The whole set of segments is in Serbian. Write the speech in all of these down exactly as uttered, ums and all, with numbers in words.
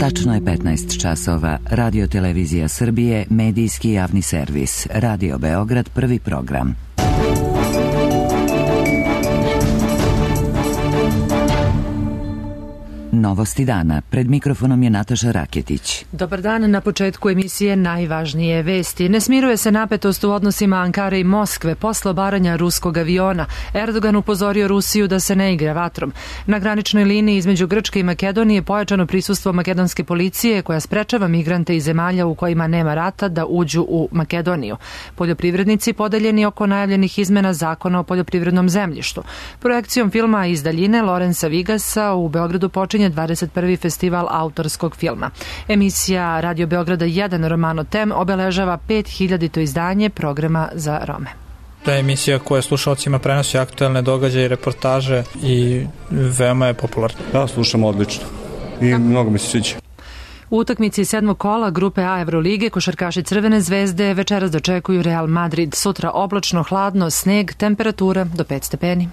Tačno je petnaest časova. Radio Televizija Srbije, medijski javni servis. Radio Beograd, prvi program. Novosti dana. Pred mikrofonom je Nataša Raketić. Dobar dan. Na početku emisije najvažnije vesti. Ne smiruje se napetost u odnosima Ankare i Moskve posle obaranja ruskog aviona. Erdogan upozorio Rusiju da se ne igra vatrom. Na graničnoj liniji između Grčke i Makedonije pojačano prisustvo makedonske policije koja sprečava migrante iz zemalja u kojima nema rata da uđu u Makedoniju. Poljoprivrednici podeljeni oko najavljenih izmena zakona o poljoprivrednom zemljištu. Projekcijom filma iz daljine Lorenza Vigasa u Beogradu počinje dvadeset prvi festival autorskog filma. Emisija Radio Beograda jedan Romano Tem obeležava pet hiljadito izdanje programa za Rome. To je emisija koja slušalcima prenosi aktuelne događaje i reportaže i veoma je popularna. Da, slušam odlično i Kako? mnogo mi se sviđa. U utakmici sedmog kola grupe A Evrolige košarkaši Crvene zvezde večeras dočekuju Real Madrid. Sutra oblačno, hladno, sneg, temperatura do pet stepeni.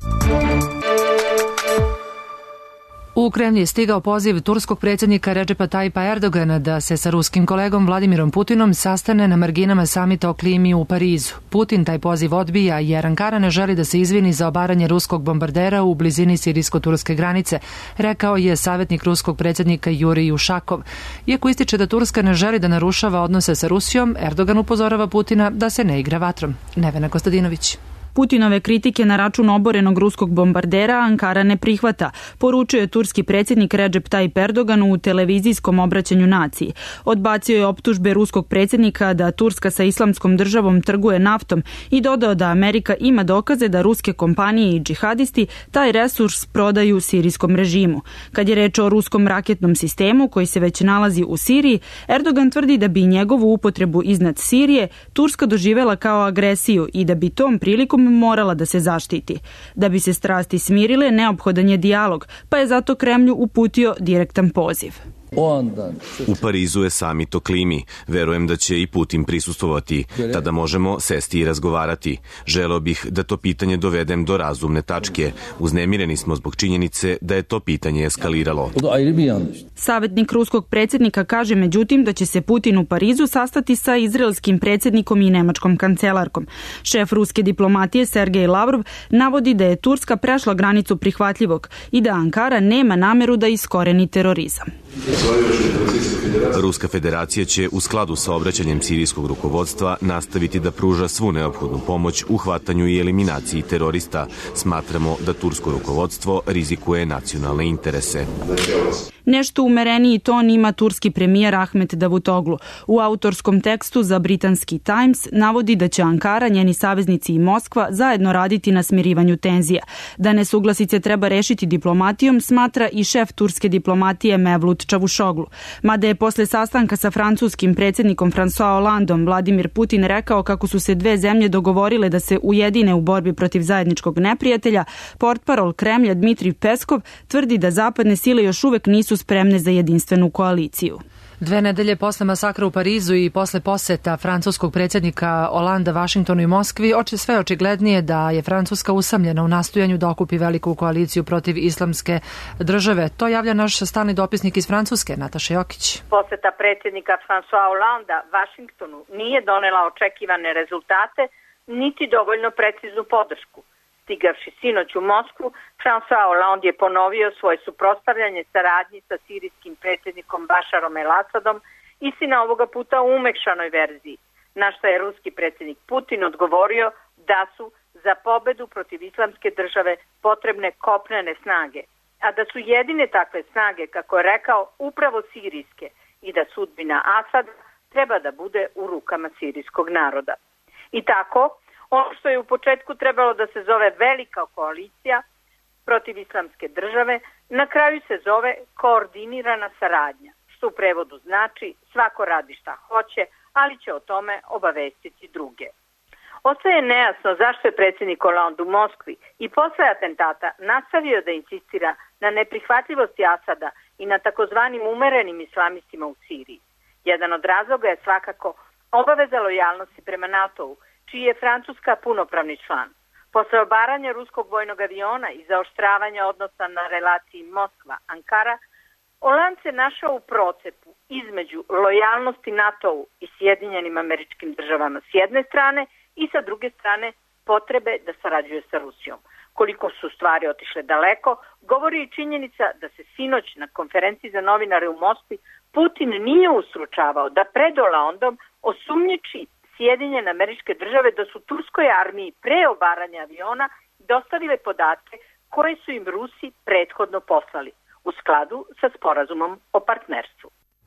U Kremlj je stigao poziv turskog predsjednika Recepa Tayyipa Erdogana da se sa ruskim kolegom Vladimirom Putinom sastane na marginama samita o klimi u Parizu. Putin taj poziv odbija jer Ankara ne želi da se izvini za obaranje ruskog bombardera u blizini sirijsko-turske granice, rekao je savjetnik ruskog predsjednika Jurij Ušakov. Iako ističe da Turska ne želi da narušava odnose sa Rusijom, Erdogan upozorava Putina da se ne igra vatrom. Nevena Kostadinović. Putinove kritike na račun oborenog ruskog bombardera Ankara ne prihvata, poručuje turski predsjednik Recep Tayyip Erdogan u televizijskom obraćanju naciji. Odbacio je optužbe ruskog predsjednika da Turska sa islamskom državom trguje naftom i dodao da Amerika ima dokaze da ruske kompanije i džihadisti taj resurs prodaju sirijskom režimu. Kad je reč o ruskom raketnom sistemu koji se već nalazi u Siriji, Erdogan tvrdi da bi njegovu upotrebu iznad Sirije Turska doživela kao agresiju i da bi tom prilikom morala da se zaštiti. Da bi se strasti smirile, neophodan je dijalog, pa je zato Kremlju uputio direktan poziv. U Parizu je samit o klimi. Verujem da će i Putin prisustvovati. Tada možemo sesti i razgovarati. Želeo bih da to pitanje dovedem do razumne tačke. Uznemireni smo zbog činjenice da je to pitanje eskaliralo. Savjetnik ruskog predsjednika kaže međutim da će se Putin u Parizu sastati sa izraelskim predsjednikom i nemačkom kancelarkom. Šef ruske diplomatije Sergej Lavrov navodi da je Turska prešla granicu prihvatljivog i da Ankara nema nameru da iskoreni terorizam. Ruska federacija će u skladu sa obraćanjem sirijskog rukovodstva nastaviti da pruža svu neophodnu pomoć u hvatanju i eliminaciji terorista. Smatramo da tursko rukovodstvo rizikuje nacionalne interese. Nešto umereniji ton ima turski premijer Ahmet Davutoglu. U autorskom tekstu za britanski Times navodi da će Ankara, njeni saveznici i Moskva zajedno raditi na smirivanju tenzija. Da nesuglasice treba rešiti diplomatijom, smatra i šef turske diplomatije Mevlut Čavušoglu. Mada je posle sastanka sa francuskim predsjednikom François Hollandom Vladimir Putin rekao kako su se dve zemlje dogovorile da se ujedine u borbi protiv zajedničkog neprijatelja, portparol Kremlja Dmitrij Peskov tvrdi da zapadne sile još uvek nisu spremne za jedinstvenu koaliciju. Dve nedelje posle masakra u Parizu i posle poseta francuskog predsjednika Holanda Vašingtonu i Moskvi, oče sve očiglednije da je Francuska usamljena u nastojanju da okupi veliku koaliciju protiv islamske države. To javlja naš stalni dopisnik iz Francuske, Nataša Jokić. Poseta predsjednika François Hollanda Vašingtonu nije donela očekivane rezultate, niti dovoljno preciznu podršku. Stigavši sinoć u Moskvu, François Hollande je ponovio svoje suprotstavljanje saradnji sa sirijskim predsjednikom Bašarom el-Asadom, istina ovoga puta u umekšanoj verziji, na što je ruski predsjednik Putin odgovorio da su za pobedu protiv islamske države potrebne kopnene snage, a da su jedine takve snage, kako je rekao, upravo sirijske i da sudbina Asada treba da bude u rukama sirijskog naroda. I tako, ono što je u početku trebalo da se zove velika koalicija protiv islamske države, na kraju se zove koordinirana saradnja, što u prevodu znači svako radi šta hoće, ali će o tome obavestiti druge. Ostaje nejasno zašto je predsjednik Hollande u Moskvi i posle atentata nastavio da insistira na neprihvatljivosti Asada i na takozvanim umerenim islamistima u Siriji. Jedan od razloga je svakako obaveza lojalnosti prema NATO-u, čiji je Francuska punopravni član. Posle obaranja ruskog vojnog aviona i zaoštravanja odnosa na relaciji Moskva-Ankara, Holand se našao u procepu između lojalnosti NATO-u i Sjedinjenim Američkim Državama s jedne strane i sa druge strane potrebe da sarađuje sa Rusijom. Koliko su stvari otišle daleko, govori i činjenica da se sinoć na konferenciji za novinare u Moskvi Putin nije ustručavao da pred Holandom osumnjiči Sjedinjene Američke Države da su turskoj armiji pre obaranja aviona dostavile podatke koje su im Rusi prethodno poslali u skladu sa sporazumom o partnerstvu.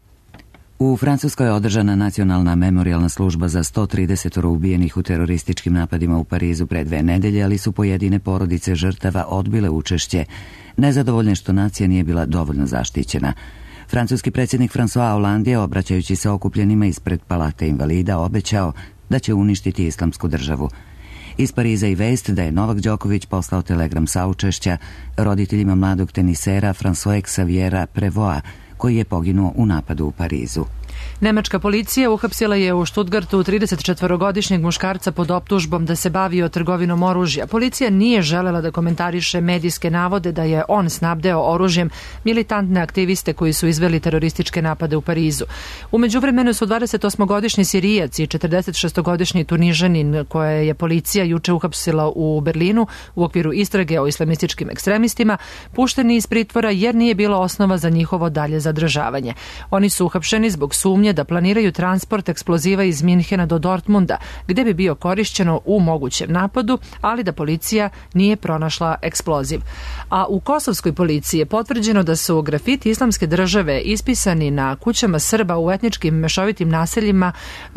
U Francuskoj je održana nacionalna memorijalna služba za sto trideset ubijenih u terorističkim napadima u Parizu pre dve nedelje, ali su pojedine porodice žrtava odbile učešće, nezadovoljne što nacija nije bila dovoljno zaštićena. Francuski predsjednik François Hollande je, obraćajući se okupljenima ispred Palate invalida, obećao da će uništiti islamsku državu. Iz Pariza i vest da je Novak Đoković poslao telegram saučešća roditeljima mladog tenisera François Xaviera Prevoa, koji je poginuo u napadu u Parizu. Nemačka policija uhapsila je u Stuttgartu tridesetčetvorogodišnjeg muškarca pod optužbom da se bavio trgovinom oružja. Policija nije želela da komentariše medijske navode da je on snabdeo oružjem militantne aktiviste koji su izveli terorističke napade u Parizu. U međuvremenu su dvadesetosmogodišnji Sirijac i četrdesetšestogodišnji Tunižanin, koje je policija juče uhapsila u Berlinu u okviru istrage o islamističkim ekstremistima, pušteni iz pritvora jer nije bilo osnova za njihovo dalje zadržavanje. Oni su uhapšeni zbog sumnje da planiraju transport eksploziva iz Minhena do Dortmunda, gde bi bio korišćeno u mogućem napadu, ali da policija nije pronašla eksploziv. A u kosovskoj policiji je potvrđeno da su grafiti Islamske države ispisani na kućama Srba u etničkim mešovitim naseljima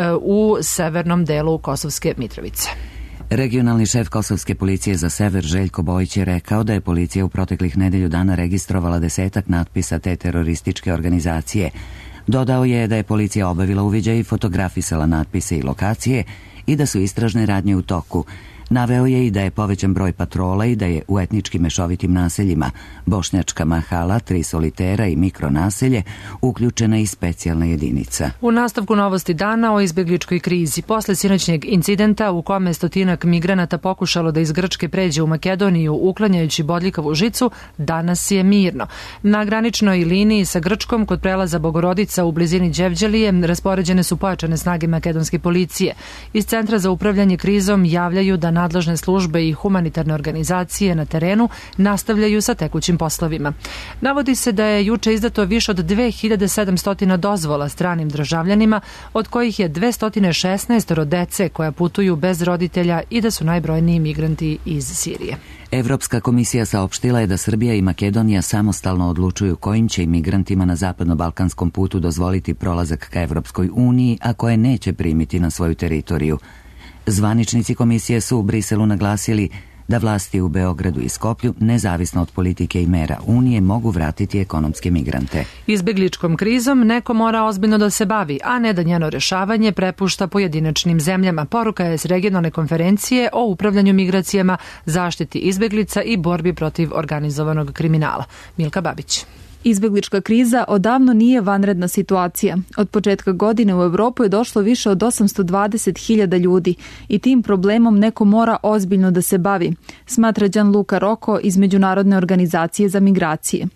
u severnom delu Kosovske Mitrovice. Regionalni šef kosovske policije za sever Željko Bojić je rekao da je policija u proteklih nedelju dana registrovala desetak natpisa te terorističke organizacije. Dodao je da je policija obavila uviđaj i fotografisala natpise i lokacije i da su istražne radnje u toku. Naveo je i da je povećan broj patrola i da je u etnički mešovitim naseljima Bošnjačka Mahala, Tri solitera i mikronaselje uključena i specijalna jedinica. U nastavku novosti dana o izbjegličkoj krizi. Posle sinoćnjeg incidenta u kome stotinak migranata pokušalo da iz Grčke pređe u Makedoniju uklanjajući bodljikavu žicu, danas je mirno. Na graničnoj liniji sa Grčkom kod prelaza Bogorodica u blizini Đevđelije raspoređene su pojačane snage makedonske policije. Iz Centra za upravljanje krizom javljaju da nadležne službe i humanitarne organizacije na terenu nastavljaju sa tekućim poslovima. Navodi se da je juče izdato više od dve hiljade sedamsto dozvola stranim državljanima, od kojih je dvesta šesnaest dece koja putuju bez roditelja i da su najbrojniji migranti iz Sirije. Evropska komisija saopštila je da Srbija i Makedonija samostalno odlučuju kojim će imigrantima na zapadno-balkanskom putu dozvoliti prolazak ka Evropskoj uniji, a koje neće primiti na svoju teritoriju. Zvaničnici komisije su u Briselu naglasili da vlasti u Beogradu i Skoplju, nezavisno od politike i mera Unije, mogu vratiti ekonomske migrante. Izbegličkom krizom neko mora ozbiljno da se bavi, a ne da njeno rešavanje prepušta pojedinačnim zemljama. Poruka je s regionalne konferencije o upravljanju migracijama, zaštiti izbeglica i borbi protiv organizovanog kriminala. Milka Babić. Izbeglička kriza odavno nije vanredna situacija. Od početka godine u Evropu je došlo više od osamsto dvadeset hiljada ljudi i tim problemom neko mora ozbiljno da se bavi, smatra Gianluca Rocco iz Međunarodne organizacije za migracije.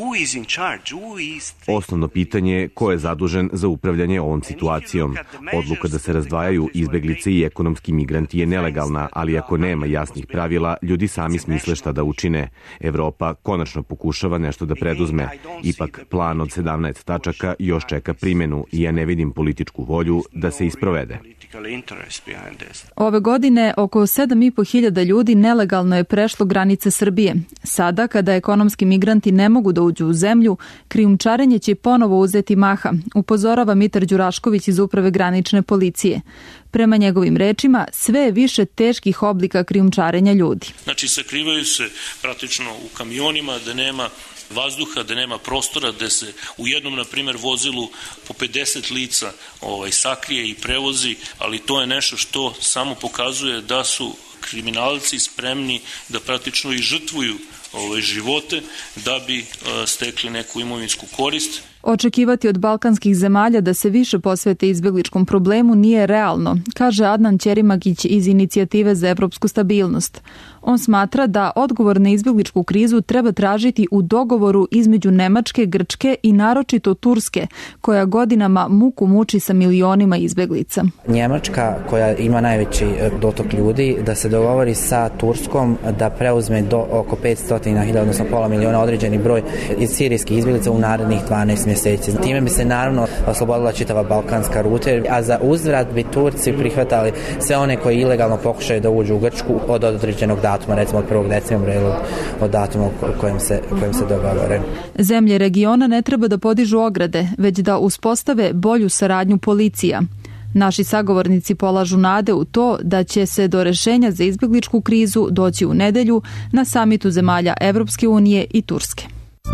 Osnovno pitanje je ko je zadužen za upravljanje ovom situacijom. Odluka da se razdvajaju izbeglice i ekonomski migranti je nelegalna, ali ako nema jasnih pravila, ljudi sami smisle šta da učine. Evropa konačno pokušava nešto da preduzme. Ipak plan od sedamnaest tačaka još čeka primjenu i ja ne vidim političku volju da se isprovede. Ove godine oko sedam i po hiljada ljudi nelegalno je prešlo granice Srbije. Sada, kada ekonomski migranti ne mogu da uđu u zemlju, krijumčarenje će ponovo uzeti maha, upozorava Mitar Đurašković iz Uprave granične policije. Prema njegovim rečima, sve je više teških oblika krijumčarenja ljudi. Znači, sakrivaju se praktično u kamionima da nema vazduha, da nema prostora, da se u jednom, na primjer, vozilu po pedeset lica ovaj, sakrije i prevozi, ali to je nešto što samo pokazuje da su kriminalci spremni da praktično i žrtvuju ove živote da bi stekli neku imovinsku korist. Očekivati od balkanskih zemalja da se više posvete izbegličkom problemu nije realno, kaže Adnan Ćerimagić iz Inicijative za evropsku stabilnost. On smatra da odgovor na izbegličku krizu treba tražiti u dogovoru između Nemačke, Grčke i naročito Turske, koja godinama muku muči sa milionima izbeglica. Njemačka, koja ima najveći dotok ljudi, da se dogovori sa Turskom da preuzme do oko petsto hiljada, odnosno pola miliona određeni broj iz sirijskih izbeglica u narednih dvanaest mjeseci. Time bi se naravno oslobodila čitava balkanska ruta, a za uzvrat bi Turci prihvatali sve one koji ilegalno pokušaju da uđu u Grčku od određenog datuma, recimo od prvog decembra ili od datuma kojem se, kojem se dogovore. Zemlje regiona ne treba da podižu ograde, već da uspostave bolju saradnju policija. Naši sagovornici polažu nade u to da će se do rešenja za izbegličku krizu doći u nedelju na samitu zemalja Evropske unije i Turske.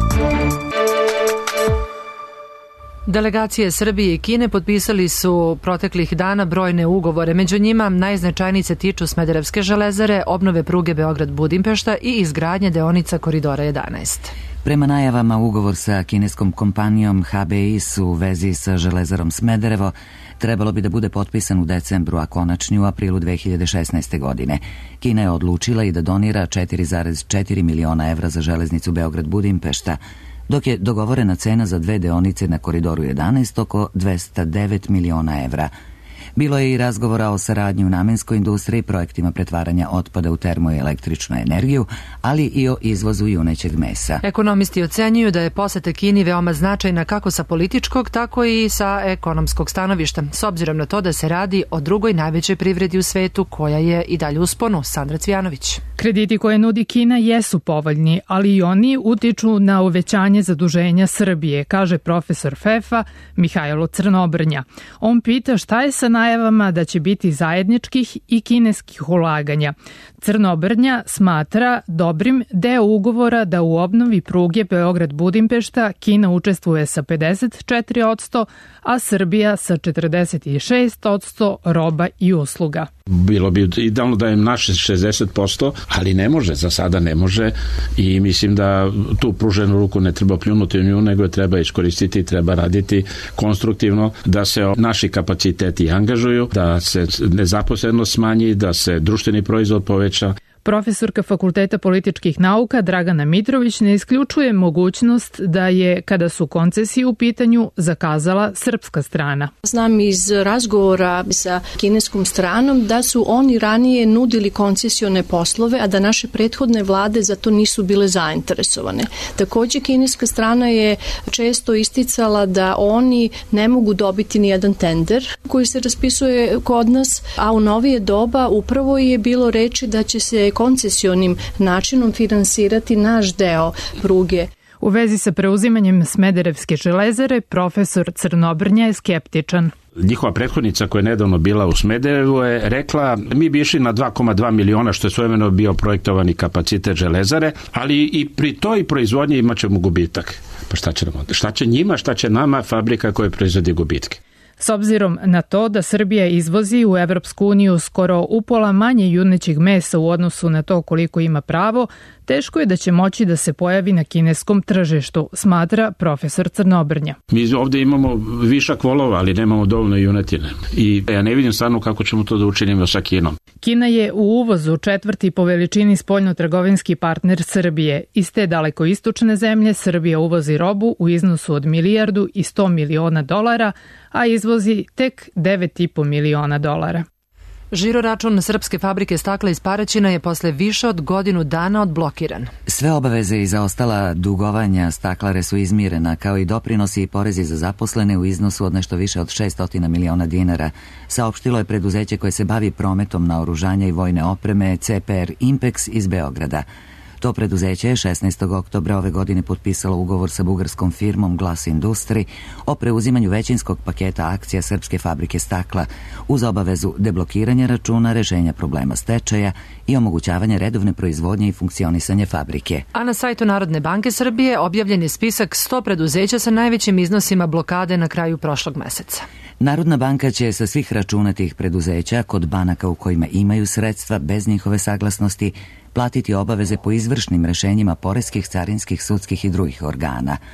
Delegacije Srbije i Kine potpisali su proteklih dana brojne ugovore. Među njima najznačajniji se tiču Smederevske železare, obnove pruge Beograd-Budimpešta i izgradnje deonica Koridora jedanaest. Prema najavama, ugovor sa kineskom kompanijom H B I S u vezi sa železarom Smederevo trebalo bi da bude potpisan u decembru, a konačni u aprilu dve hiljade šesnaeste. godine. Kina je odlučila i da donira četiri zarez četiri miliona evra za železnicu Beograd-Budimpešta, dok je dogovorena cena za dve deonice na Koridoru jedanaest oko dvesta devet miliona evra. Bilo je i razgovora o saradnji u namenskoj industriji, projektima pretvaranja otpada u termoelektričnu energiju, ali i o izvozu junećeg mesa. Ekonomisti ocenjuju da je poseta Kini veoma značajna kako sa političkog, tako i sa ekonomskog stanovišta, s obzirom na to da se radi o drugoj najvećoj privredi u svetu koja je i dalje u sponu. Sandra Cvijanović. Krediti koje nudi Kina jesu povoljni, ali i oni utiču na uvećanje zaduženja Srbije, kaže profesor F E F-a Mihajlo Crnobrnja. On pita šta je sa najavama da će biti zajedničkih i kineskih ulaganja. Crnobrnja smatra dobrim deo ugovora da u obnovi pruge Beograd-Budimpešta Kina učestvuje sa pedeset četiri posto, a Srbija sa četrdeset šest posto roba i usluga. Bilo bi idealno da je naše šezdeset posto, ali ne može, za sada ne može i mislim da tu pruženu ruku ne treba pljunuti u nju, nego je treba iskoristiti, treba raditi konstruktivno, da se naši kapaciteti angažuju, da se nezaposlenost smanji, da se društveni proizvod poveća. Profesorka Fakulteta političkih nauka Dragana Mitrović ne isključuje mogućnost da je, kada su koncesije u pitanju, zakazala srpska strana. Znam iz razgovora sa kineskom stranom da su oni ranije nudili koncesione poslove, a da naše prethodne vlade za to nisu bile zainteresovane. Također, kineska strana je često isticala da oni ne mogu dobiti ni jedan tender koji se raspisuje kod nas, a u novije doba upravo je bilo reči da će se koncesionim načinom finansirati naš deo pruge. U vezi sa preuzimanjem Smederevske železare, profesor Crnobrnja je skeptičan. Njihova prethodnica koja je nedavno bila u Smederevu je rekla mi bi išli na dva zarez dva miliona što je svojevremeno bio projektovani kapacitet železare, ali i pri toj proizvodnji imat ćemo gubitak. Pa šta će nam onda? Šta će njima, šta će nama fabrika koja proizvodi gubitke? S obzirom na to da Srbija izvozi u Evropsku uniju skoro upola manje junećeg mesa u odnosu na to koliko ima pravo, teško je da će moći da se pojavi na kineskom tržištu, smatra profesor Crnobrnja. Mi ovdje imamo višak volova, ali nemamo dovoljno junetine. I ja ne vidim stvarno kako ćemo to da učinimo sa Kinom. Kina je u uvozu četvrti po veličini spoljnotrgovinski partner Srbije. Iz te daleko istočne zemlje Srbija uvozi robu u iznosu od milijardu i sto miliona dolara, a izvozi tek devet i po miliona dolara. Žiro račun srpske fabrike stakla iz Paraćina je posle više od godinu dana odblokiran. Sve obaveze i zaostala dugovanja staklare su izmirena, kao i doprinosi i porezi za zaposlene u iznosu od nešto više od šessto miliona dinara, saopštilo je preduzeće koje se bavi prometom naoružanja i vojne opreme C P R Impex iz Beograda. To preduzeće je šesnaestog oktobra ove godine potpisalo ugovor sa bugarskom firmom Glas Industri o preuzimanju većinskog paketa akcija srpske fabrike stakla uz obavezu deblokiranja računa, rešenja problema stečaja i omogućavanja redovne proizvodnje i funkcionisanje fabrike. A na sajtu Narodne banke Srbije objavljen je spisak sto preduzeća sa najvećim iznosima blokade na kraju prošlog meseca. Narodna banka će sa svih računa tih preduzeća kod banaka u kojima imaju sredstva bez njihove saglasnosti platiti obaveze po izvršnim rešenjima poreskih, carinskih, sudskih i drugih organa.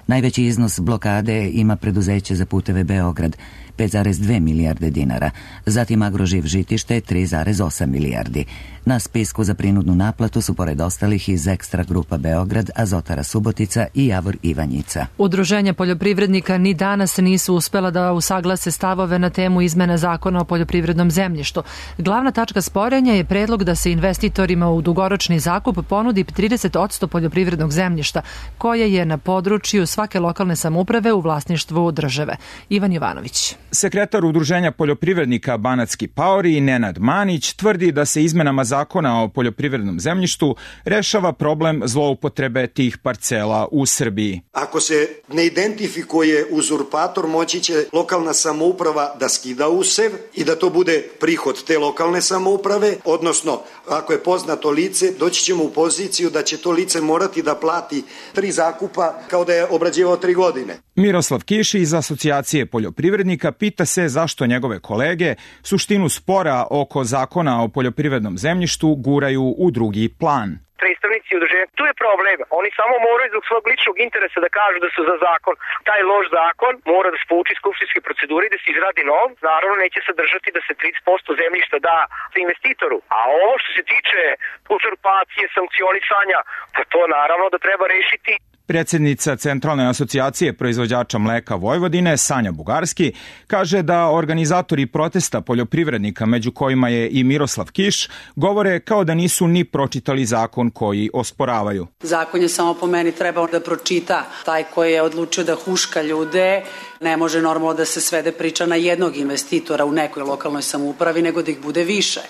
Najveći iznos blokade ima preduzeće za puteve Beograd, pet zarez dve milijarde dinara, zatim Agroživ Žitište tri zarez osam milijardi. Na spisku za prinudnu naplatu su pored ostalih iz Ekstra grupa Beograd, Azotara Subotica i Javor Ivanjica. Udruženja poljoprivrednika ni danas nisu uspela da usaglase stavove na temu izmena zakona o poljoprivrednom zemljištu. Glavna tačka sporenja je predlog da se investitorima u dugoročni zakup ponudi trideset posto poljoprivrednog zemljišta, koje je na području svake lokalne samouprave u vlasništvu države. Ivan Jovanović. Sekretar Udruženja poljoprivrednika Banatski Paori Nenad Manić tvrdi da se izmenama zakona o poljoprivrednom zemljištu rešava problem zloupotrebe tih parcela u Srbiji. Ako se ne identifikuje uzurpator, moći će lokalna samouprava da skida usev i da to bude prihod te lokalne samouprave, odnosno ako je poznato lice, doći ćemo u poziciju da će to lice morati da plati tri zakupa kao da je obrađivao tri godine. Miroslav Kiš iz Asocijacije poljoprivrednika pita se zašto njegove kolege suštinu spora oko zakona o poljoprivrednom zemljištu guraju u drugi plan. Predstavnici udruženja, tu je problem. Oni samo moraju zbog svog ličnog interesa da kažu da su za zakon. Taj loš zakon mora da se pouči skupštinske procedure i da se izradi nov. Naravno, neće sadržati da se trideset posto zemljišta da investitoru. A ovo što se tiče uzurpacije, sankcionisanja, pa to naravno da treba rešiti. Predsednica Centralne asocijacije proizvođača mleka Vojvodine, Sanja Bugarski, kaže da organizatori protesta poljoprivrednika, među kojima je i Miroslav Kiš, govore kao da nisu ni pročitali zakon koji osporavaju. Zakon je samo po meni trebao da pročita. Taj koji je odlučio da huška ljude, ne može normalno da se svede priča na jednog investitora u nekoj lokalnoj samoupravi, nego da ih bude više.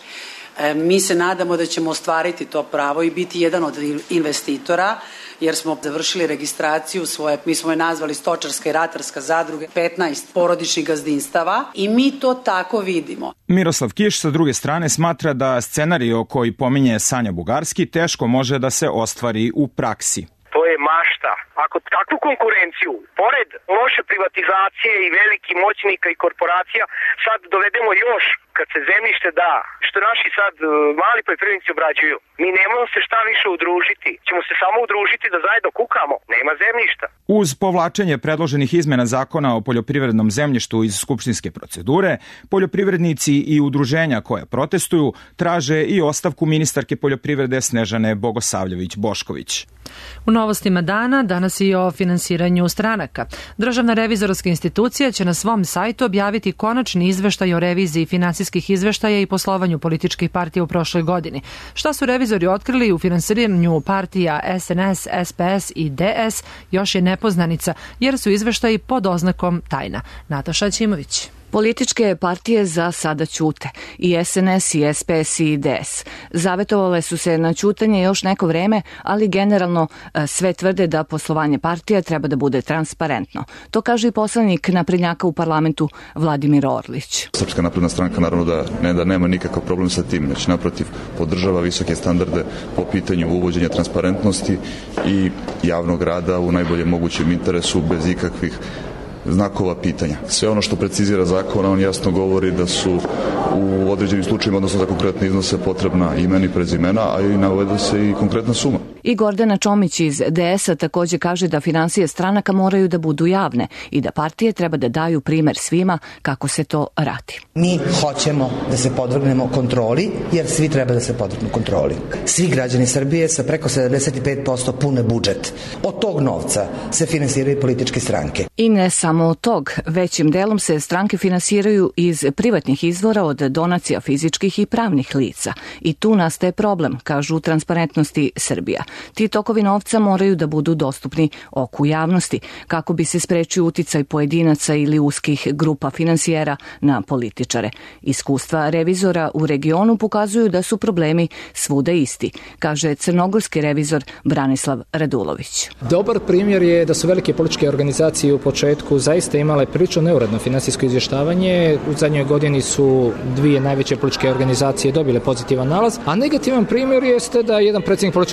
Mi se nadamo da ćemo ostvariti to pravo i biti jedan od investitora, jer smo završili registraciju svoje, mi smo je nazvali stočarska i ratarska zadruge, petnaest porodičnih gazdinstava i mi to tako vidimo. Miroslav Kiš sa druge strane smatra da scenario koji pominje Sanja Bugarski teško može da se ostvari u praksi. To je mašta. Ako takvu konkurenciju, pored loše privatizacije i velikih moćnika i korporacija, sad dovedemo još, kad se zemljište da, što naši sad mali poljoprivrednici obrađuju, mi nemamo se šta više udružiti. Ćemo se samo udružiti da zajedno kukamo. Nema zemljišta. Uz povlačenje predloženih izmena zakona o poljoprivrednom zemljištu iz skupštinske procedure, poljoprivrednici i udruženja koja protestuju traže i ostavku ministarke poljoprivrede Snežane Bogosavljević-Bošković. U novostima dana danas i o finansiranju stranaka. Državna revizorska institucija će na svom sajtu objaviti konačni izveštaj o reviziji finansijskih izveštaja i poslovanju političkih partija u prošloj godini. Šta su revizori otkrili u finansiranju partija S N S, S P S i D S još je nepoznanica, jer su izveštaji pod oznakom tajna. Nataša Ćimović. Političke partije za sada ćute, i S N S i S P S i D S. Zavetovale su se na ćutanje još neko vreme, ali generalno sve tvrde da poslovanje partija treba da bude transparentno. To kaže i poslanik naprednjaka u parlamentu Vladimir Orlić. Srpska napredna stranka naravno da, ne, da nema nikakav problem sa tim, znači naprotiv podržava visoke standarde po pitanju uvođenja transparentnosti i javnog rada u najboljem mogućem interesu bez ikakvih znakova pitanja. Sve ono što precizira zakon, on jasno govori da su u određenim slučajima, odnosno za konkretne iznose, potrebna imena i prezimena, a i navede se i konkretna suma. I Gordana Čomić iz D S-a takođe kaže da finansije stranaka moraju da budu javne i da partije treba da daju primer svima kako se to radi. Mi hoćemo da se podvrgnemo kontroli, jer svi treba da se podvrgnu kontroli. Svi građani Srbije sa preko sedamdeset pet posto pune budžet. Od tog novca se finansiraju političke stranke. I ne samo od tog, većim delom se stranke finansiraju iz privatnih izvora od donacija fizičkih i pravnih lica. I tu nastaje problem, kažu u Transparentnosti Srbija. Ti tokovi novca moraju da budu dostupni oku javnosti, kako bi se sprečio uticaj pojedinaca ili uskih grupa finansijera na političare. Iskustva revizora u regionu pokazuju da su problemi svuda isti, kaže crnogorski revizor Branislav Radulović. Dobar primjer je da su velike političke organizacije u početku zaista imale prilično neuredno finansijsko izvještavanje. U zadnjoj godini su dvije najveće političke organizacije dobile pozitivan nalaz, a negativan primjer jeste da jedan predsjednik političke organizacije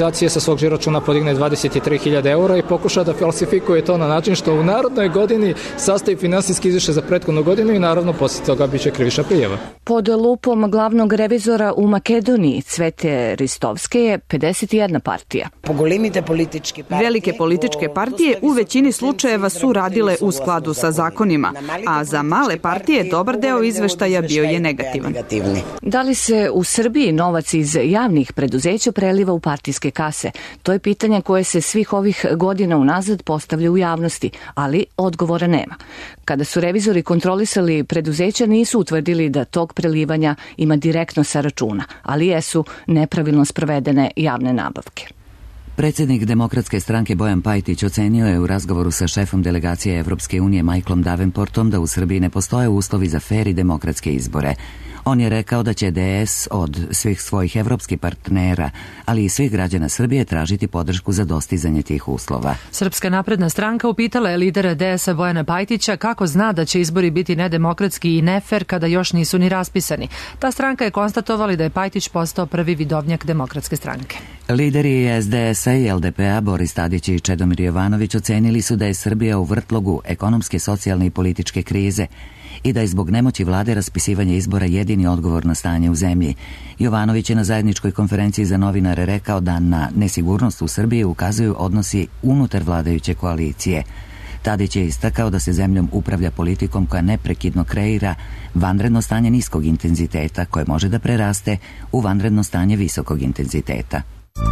dotacije sa svog žiroračuna podigne dvadeset tri hiljade eura i pokuša da falsifikuje to na način što u narodnoj godini sastavi finansijski izvještaj za prethodnu godinu i naravno posle toga biće krivična prijava. Pod lupom glavnog revizora u Makedoniji Cvete Ristovske je pedeset jedna partija. Velike političke partije u većini slučajeva su radile u skladu sa zakonima, a za male partije dobar deo izveštaja bio je negativan. Da li se u Srbiji novac iz javnih preduzeća preliva u partijske kase? To je pitanje koje se svih ovih godina unazad postavlja u javnosti, ali odgovora nema. Kada su revizori kontrolisali preduzeća, nisu utvrdili da tog prelivanja ima direktno sa računa, ali jesu nepravilno sprovedene javne nabavke. Predsjednik Demokratske stranke Bojan Pajtić ocenio je u razgovoru sa šefom delegacije Evropske unije Michaelom Davenportom da u Srbiji ne postoje uslovi za fer i demokratske izbore. On je rekao da će D S od svih svojih evropskih partnera, ali i svih građana Srbije tražiti podršku za dostizanje tih uslova. Srpska napredna stranka upitala je lidera D S-a Bojana Pajtića kako zna da će izbori biti nedemokratski i nefer kada još nisu ni raspisani. Ta stranka je konstatovali da je Pajtić postao prvi vidovnjak Demokratske stranke. Lideri S D S-a i L D P-a Boris Tadić i Čedomir Jovanović ocenili su da je Srbija u vrtlogu ekonomske, socijalne i političke krize i da je zbog nemoći vlade raspisivanje izbora jedini odgovor na stanje u zemlji. Jovanović je na zajedničkoj konferenciji za novinare rekao da na nesigurnost u Srbiji ukazuju odnosi unutar vladajuće koalicije. Tadić je istakao da se zemljom upravlja politikom koja neprekidno kreira vanredno stanje niskog intenziteta koje može da preraste u vanredno stanje visokog intenziteta.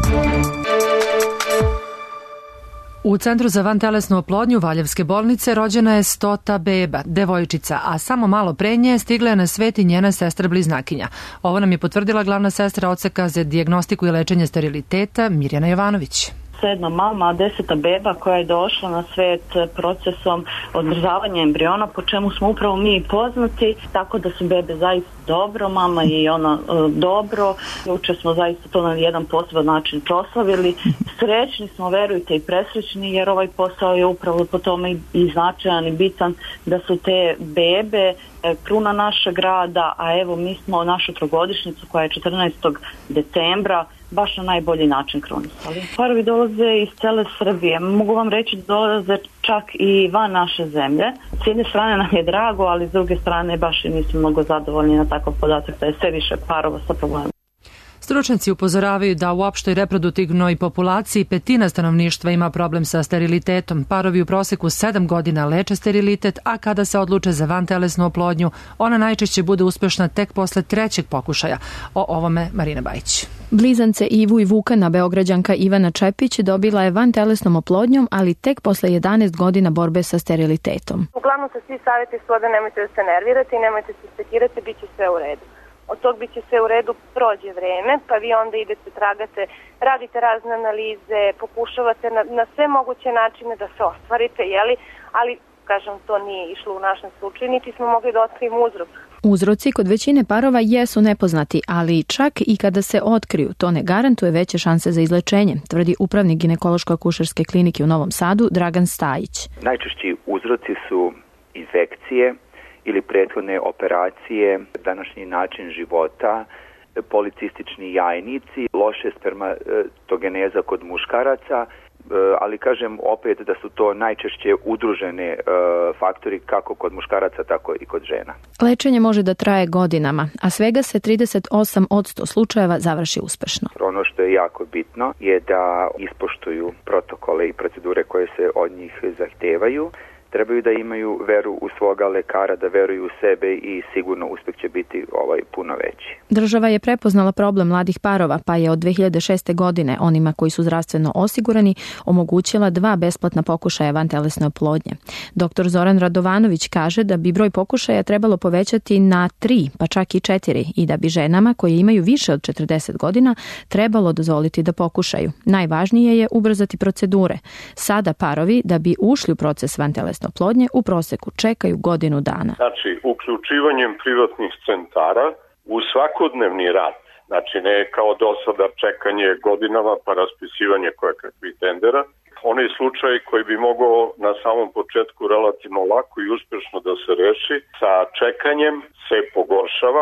U Centru za vantelesnu oplodnju Valjevske bolnice rođena je stota beba, devojčica, a samo malo pre nje stigla je na svet i njena sestra bliznakinja. Ovo nam je potvrdila glavna sestra odseka za dijagnostiku i lečenje steriliteta Mirjana Jovanović. Sedma mama, deseta beba koja je došla na svet procesom odmrzavanja embriona, po čemu smo upravo mi poznati, tako da su bebe zaista dobro, mama i ona e, dobro. Juče smo zaista to na jedan poseban način proslavili. Srećni smo, verujte, i presrećni, jer ovaj posao je upravo po tome i značajan i bitan, da su te bebe kruna našeg rada, a evo mi smo našu trogodišnjicu koja je četrnaestog decembra baš na najbolji način krunisali. Parovi dolaze iz cele Srbije. Mogu vam reći da dolaze čak i van naše zemlje. S jedne strane nam je drago, ali s druge strane baš i nismo mnogo zadovoljni na takav podatak da je sve više parova sa problemom. Stručnjaci upozoravaju da u opštoj reproduktivnoj populaciji petina stanovništva ima problem sa sterilitetom. Parovi u proseku sedam godina leče sterilitet, a kada se odluče za vantelesnu oplodnju, ona najčešće bude uspešna tek posle trećeg pokušaja. O ovome Marina Bajić. Blizance Ivu i Vukana beograđanka Ivana Čepić dobila je vantelesnom oplodnjom, ali tek posle jedanaest godina borbe sa sterilitetom. Uglavnom se svi savjeti su da nemojte da se nervirate i nemojte se spekirati, bit će sve u redu. Od tog bit će sve u redu, prođe vreme, pa vi onda idete, tragate, radite razne analize, pokušavate na, na sve moguće načine da se ostvarite, jeli? Ali, kažem, to nije išlo u našem slučaju, niti smo mogli da otkrijemo uzrok. Uzroci kod većine parova jesu nepoznati, ali čak i kada se otkriju, to ne garantuje veće šanse za izlečenje, tvrdi upravnik ginekološko-akušerske klinike u Novom Sadu Dragan Stajić. Najčešći uzroci su infekcije ili prethodne operacije, današnji način života, policistični jajnici, loše spermatogeneza kod muškaraca, ali kažem opet da su to najčešće udružene faktori kako kod muškaraca, tako i kod žena. Lečenje može da traje godinama, a svega se trideset osam posto slučajeva završi uspešno. Ono što je jako bitno je da ispoštuju protokole i procedure koje se od njih zahtevaju. Trebaju da imaju veru u svoga lekara, da veruju u sebe i sigurno uspeh će biti ovaj puno veći. Država je prepoznala problem mladih parova, pa je od dve hiljade šeste. godine onima koji su zdravstveno osigurani omogućila dva besplatna pokušaja vantelesne oplodnje. Doktor Zoran Radovanović kaže da bi broj pokušaja trebalo povećati na tri, pa čak i četiri, i da bi ženama koje imaju više od četrdeset godina trebalo dozvoliti da pokušaju. Najvažnije je ubrzati procedure. Sada parovi, da bi ušli u proces vantelesne oplodnje, u proseku čekaju godinu dana. Znači, uključivanjem privatnih centara u svakodnevni rad, znači ne kao do sada čekanje godinama pa raspisivanje kojekakvih tendera, onaj slučaj koji bi mogao na samom početku relativno lako i uspešno da se reši, sa čekanjem se pogoršava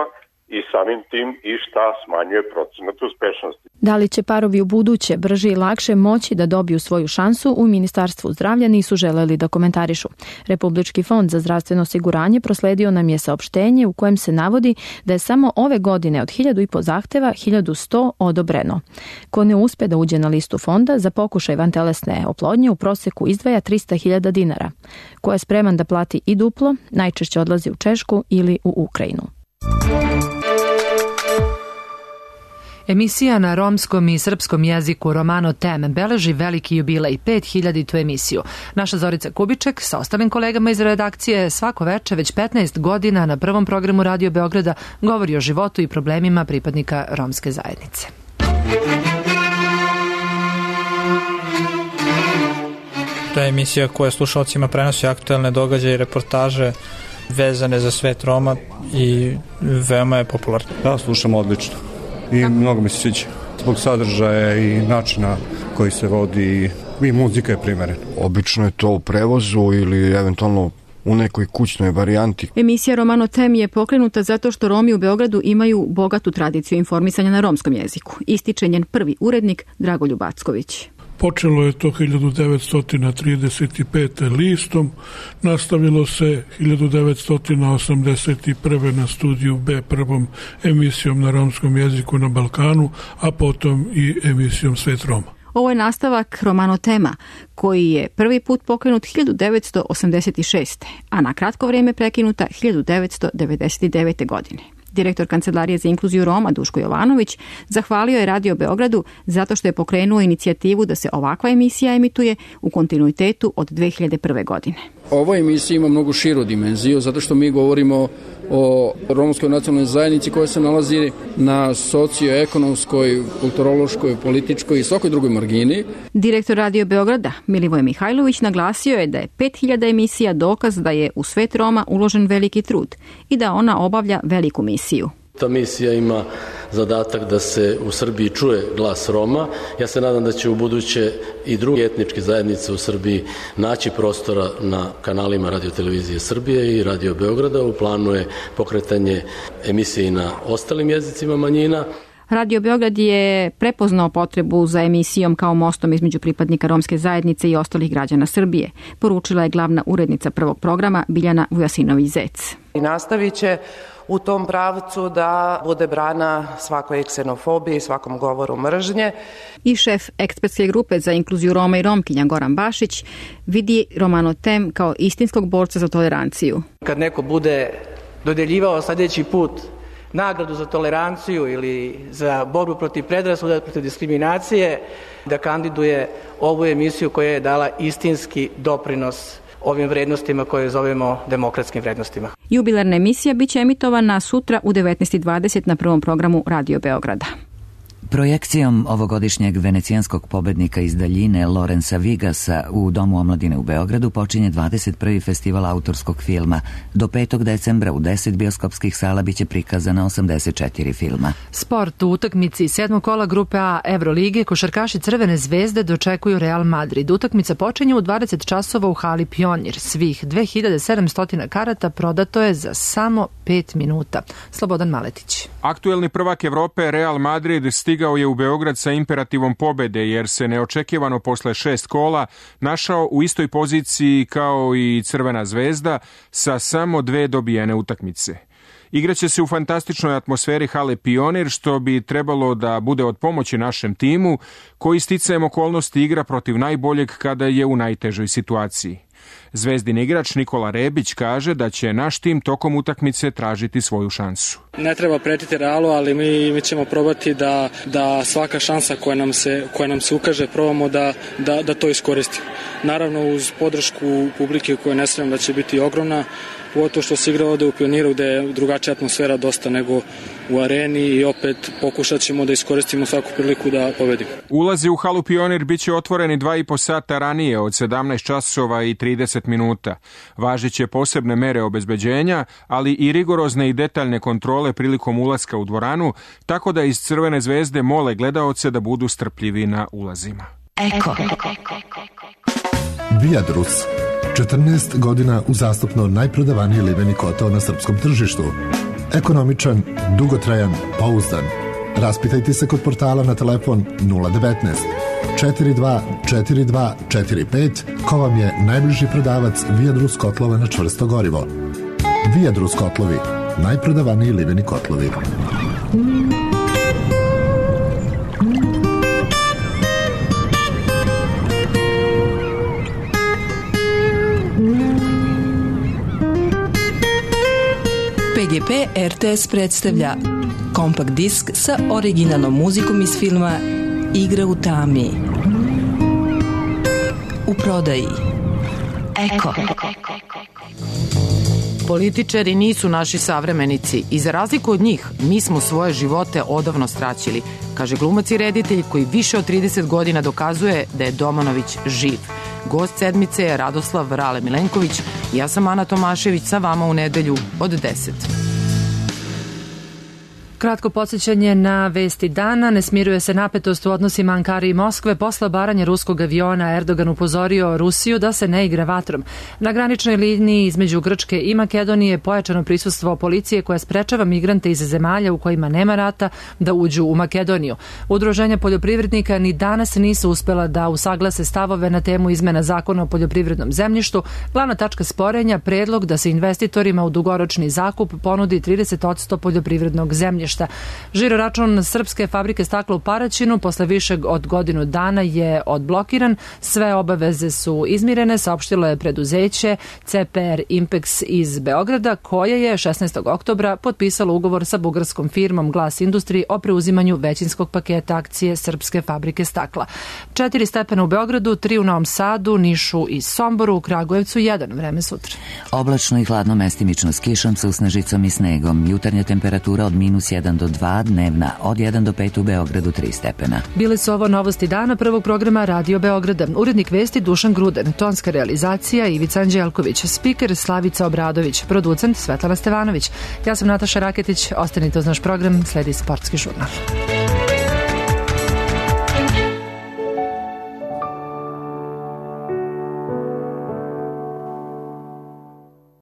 i samim tim i šta smanjuje procenat uspešnosti. Da li će parovi u buduće brže i lakše moći da dobiju svoju šansu, u Ministarstvu zdravlja nisu želeli da komentarišu. Republički fond za zdravstveno osiguranje prosledio nam je saopštenje u kojem se navodi da je samo ove godine od hiljadu i po zahteva hiljadu sto odobreno. Ko ne uspe da uđe na listu fonda, za pokušaj vantelesne oplodnje u proseku izdvaja trista hiljada dinara. Ko je spreman da plati i duplo, najčešće odlazi u Češku ili u Ukrajinu. Emisija na romskom i srpskom jeziku Romano Tem beleži veliki jubilej, pet hiljaditu emisiju. Naša Zorica Kubiček sa ostalim kolegama iz redakcije svako veče već petnaest godina na prvom programu Radio Beograda govori o životu i problemima pripadnika romske zajednice. To je emisija koja slušalcima prenosi aktuelne događaje i reportaže vezane za svet Roma i veoma je popularna. Da, slušam odlično i mnogo mi se sviđa. Zbog sadržaja i načina koji se vodi i muzika je primerena. Obično je to u prevozu ili eventualno u nekoj kućnoj varijanti. Emisija Romano Tem je pokrenuta zato što Romi u Beogradu imaju bogatu tradiciju informisanja na romskom jeziku. Ističe njen prvi urednik Dragoljub Acković. Počelo je to hiljadu devetsto trideset pete. listom, nastavilo se hiljadu devetsto osamdeset prve. na Studiju B prvom emisijom na romskom jeziku na Balkanu, a potom i emisijom Svet Roma. Ovo je nastavak Romano Tema, koji je prvi put pokrenut hiljadu devetsto osamdeset šeste. a na kratko vrijeme prekinuta hiljadu devetsto devedeset devete. godine. Direktor Kancelarije za inkluziju Roma Duško Jovanović zahvalio je Radio Beogradu zato što je pokrenuo inicijativu da se ovakva emisija emituje u kontinuitetu od dve hiljade prve. godine. Ova emisija ima mnogo širu dimenziju zato što mi govorimo o romskoj nacionalnoj zajednici koja se nalazi na socioekonomskoj, kulturološkoj, političkoj i svakoj drugoj margini. Direktor Radio Beograda Milivoje Mihajlović naglasio je da je pet hiljada emisija dokaz da je u svet Roma uložen veliki trud i da ona obavlja veliku misiju. Ta misija ima zadatak da se u Srbiji čuje glas Roma. Ja se nadam da će u buduće i druge etničke zajednice u Srbiji naći prostora na kanalima Radio-televizije Srbije i Radio Beograda. U planu je pokretanje emisije i na ostalim jezicima manjina. Radio Beograd je prepoznao potrebu za emisijom kao mostom između pripadnika romske zajednice i ostalih građana Srbije, poručila je glavna urednica prvog programa Biljana Vujasinović-Zec. I nastavit će u tom pravcu da bude brana svakoj ksenofobiji, svakom govoru mržnje. I šef ekspertske grupe za inkluziju Roma i Romkinja Goran Bašić vidi Romano Tem kao istinskog borca za toleranciju. Kad neko bude dodeljivao sljedeći put nagradu za toleranciju ili za borbu protiv predrasuda, protiv diskriminacije, da kandiduje ovu emisiju koja je dala istinski doprinos ovim vrednostima koje zovemo demokratskim vrednostima. Jubilarna emisija biće emitovana sutra u devetnaest i dvadeset na prvom programu Radio Beograda. Projekcijom ovogodišnjeg venecijanskog pobednika iz daljine Lorenza Vigasa u Domu omladine u Beogradu počinje dvadeset prvi festival autorskog filma. Do petog decembra u deset bioskopskih sala biće prikazana osamdeset četiri filma. Sport u utakmici sedmog kola grupe A Evrolige košarkaši Crvene zvezde dočekuju Real Madrid. Utakmica počinje u dvadeset časova u hali Pionir. Svih dve hiljade sedamsto karata prodato je za samo pet minuta. Slobodan Maletić. Aktuelni prvak Evrope Real Madrid stigao je u Beograd sa imperativom pobede jer se neočekivano posle šest kola našao u istoj poziciji kao i Crvena zvezda sa samo dve dobijene utakmice. Igraće se u fantastičnoj atmosferi hale Pionir, što bi trebalo da bude od pomoći našem timu, koji sticajem okolnosti igra protiv najboljeg kada je u najtežoj situaciji. Zvezdin igrač Nikola Rebić kaže da će naš tim tokom utakmice tražiti svoju šansu. Ne treba pretiti Realu, ali mi, mi ćemo probati da, da svaka šansa koja nam se, koja nam se ukaže, probamo da, da, da to iskoristimo. Naravno uz podršku publike koja ne sumnjam da će biti ogromna, pogotovo što se igra ovde u Pioniru gde je drugačija atmosfera dosta nego u areni i opet pokušat ćemo da iskoristimo svaku priliku da pobedimo. Ulazi u halu Pionir biće otvoreni dva i po sata ranije od sedamnaest časova i trideset minuta. Važiće posebne mere obezbeđenja, ali i rigorozne i detaljne kontrole prilikom ulaska u dvoranu, tako da iz Crvene zvezde mole gledaoce da budu strpljivi na ulazima. Eko. Viadrus. četrnaest godina uzastopno najprodavaniji liveni kotao na srpskom tržištu. Ekonomičan, dugotrajan, pouzdan. Raspitajte se kod portala na telefon nula devetnaest četiri dva četiri dva četiri pet ko vam je najbliži prodavac Viadrus kotlova na čvrsto gorivo. Viadrus kotlovi, najprodavaniji liveni kotlovi. P G P R T S predstavlja kompakt disk sa originalnom muzikom iz filma Igra u tami. U prodaji Eko. Političari nisu naši savremenici i za razliku od njih mi smo svoje živote odavno straćili, kaže glumac i reditelj koji više od trideset godina dokazuje da je Domanović živ. Gost sedmice je Radoslav Rale Milenković. Ja sam Ana Tomašević, sa vama u nedelju od deset. Kratko podsjećanje na vesti dana. Ne smiruje se napetost u odnosima Ankare i Moskve. Posle obaranja ruskog aviona Erdogan upozorio Rusiju da se ne igra vatrom. Na graničnoj liniji između Grčke i Makedonije pojačano prisustvo policije koja sprečava migrante iz zemalja u kojima nema rata da uđu u Makedoniju. Udruženja poljoprivrednika ni danas nisu uspela da usaglase stavove na temu izmena zakona o poljoprivrednom zemljištu. Glavna tačka sporenja predlog da se investitorima u dugoročni zakup ponudi trideset posto poljoprivrednog zemljišta. Žiro račun Srpske fabrike stakla u Paraćinu posle višeg od godinu dana je odblokiran. Sve obaveze su izmirene, saopštilo je preduzeće C P R Impex iz Beograda, koje je šesnaestog oktobra potpisalo ugovor sa bugarskom firmom Glas Industri o preuzimanju većinskog paketa akcije Srpske fabrike stakla. Četiri stepena u Beogradu, tri u Novom Sadu, Nišu i Somboru, u Kragujevcu jedan. Vreme sutra. Oblačno i hladno, mestimično s kišom, sa usnežicom i snegom. Jutarnja temperatura od minus jedan do dva, dnevna od jedan do pet u Beogradu tri stepena. Bile su ovo novosti dana prvog programa Radio Beograda. Urednik vesti Dušan Gruden, tonska realizacija Ivica Anđelković, spiker Slavica Obradović, producent Svetlana Stevanović. Ja sam Nataša Raketić, ostanite uz naš program, sledi sportski žurnal.